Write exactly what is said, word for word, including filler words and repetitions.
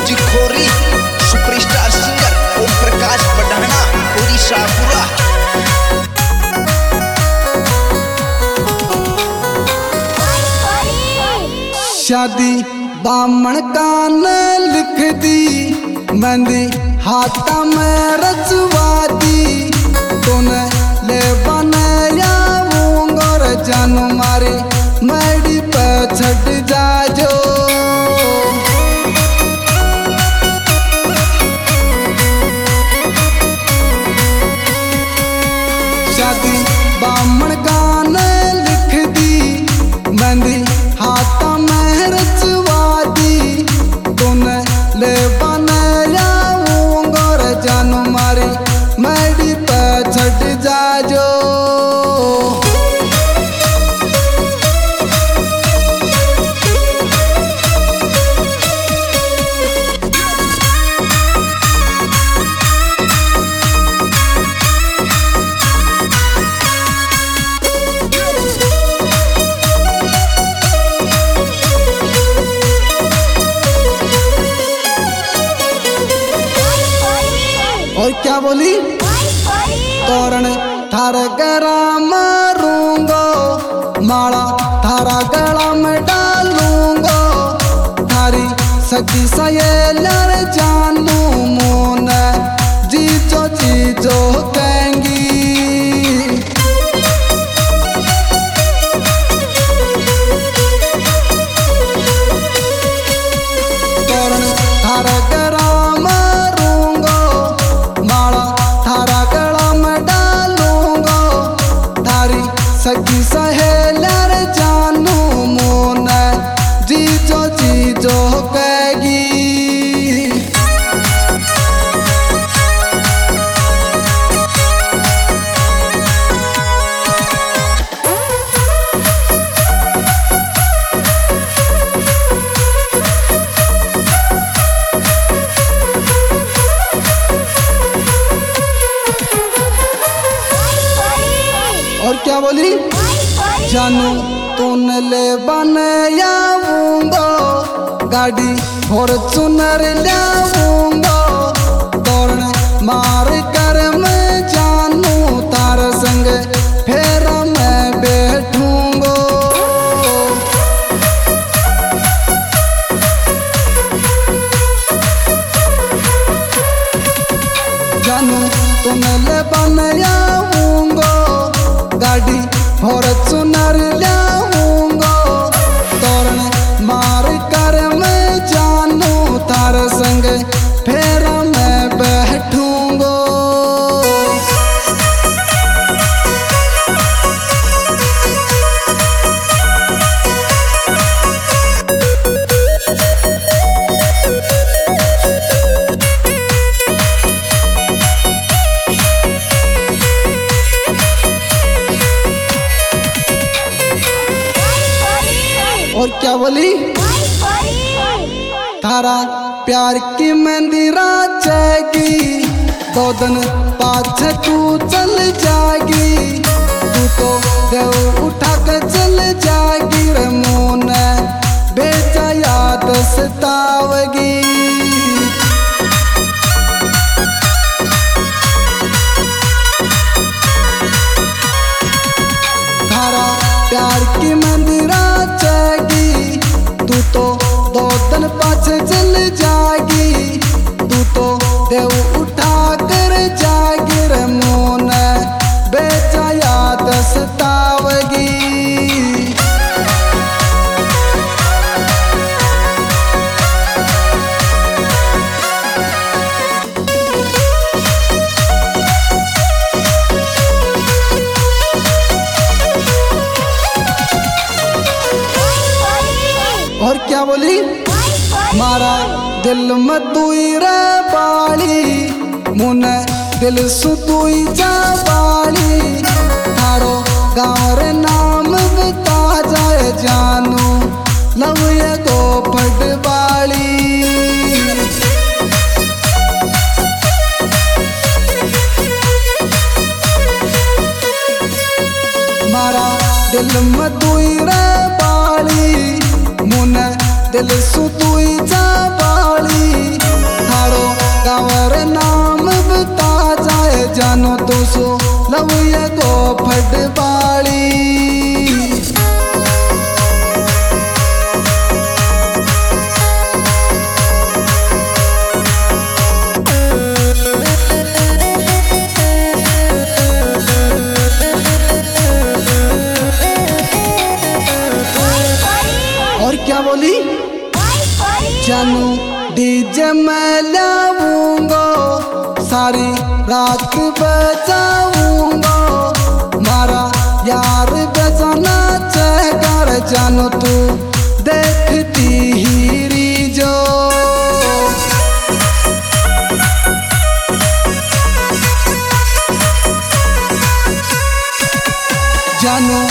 Music खोरी superstar singer Om Prakash पढ़ाना उड़ीसा पूरा। शादी बामण कान लिख दी मेहंदी हाथा में रचवा दी तूने ले बनाया वोंगर जान मारे मैडी पे छट जाजो। शादी बामण कान लिख दी मेहंदी हाथा में रचवा दी तूने ले बनाया वोंगर जान मारे मैडी पे छट जाजो। और क्या बोली तोरण थार गरा मारूंगो माला थारा गला में डालूंगो थारी सखी सहेलियार जानू मोन जीजो जीजो कहेंगी। तोरण थार गरा सखी सहेलियार जानू मोन जीजो जीजो कहेगी। और क्या बोली जानू तूने ले बनायाऊंगो गाड़ी फॉर्च्यूनर लाऊंगो तोरण मार कर मैं जानू तार संग फिर मैं बैठूंगो। जानू तूने ले बनायाऊंगो गाड़ी फॉर्च्यूनर लाऊंगो तोरण मार कर मैं जानू तार संग फिर मैं बैठूंगो। और क्या बोली थारा प्यार की मेहंदी राचेगी दो दिन पाछे तू चल जाएगी तू तो देव उठा के चल जाएगी रे मोन बेचा याद सतावेगी। थारा प्यार की मेहंदी राचेगी तू तो दो दिन पाछे चल जाएगी तू तो देव उठा कर जाएगी रे मोन बेचा याद सतावेगी। और क्या बोली मारा दिल में तुई रे बाली मुने दिल सु तुई जा बाली थारो गाँव रे नाम बता जाए जानू लवये को फट बाली। मारा दिल में तुई रे बाली मुने दिल सु तुई जा बाली जानो तो सो लवया को फटबाड़ी। और क्या बोली जानू डीजे मैं लाऊंगा सारी रात बजाऊंगा मारा यार बजाना कर जानू तू देखती ही जो जानू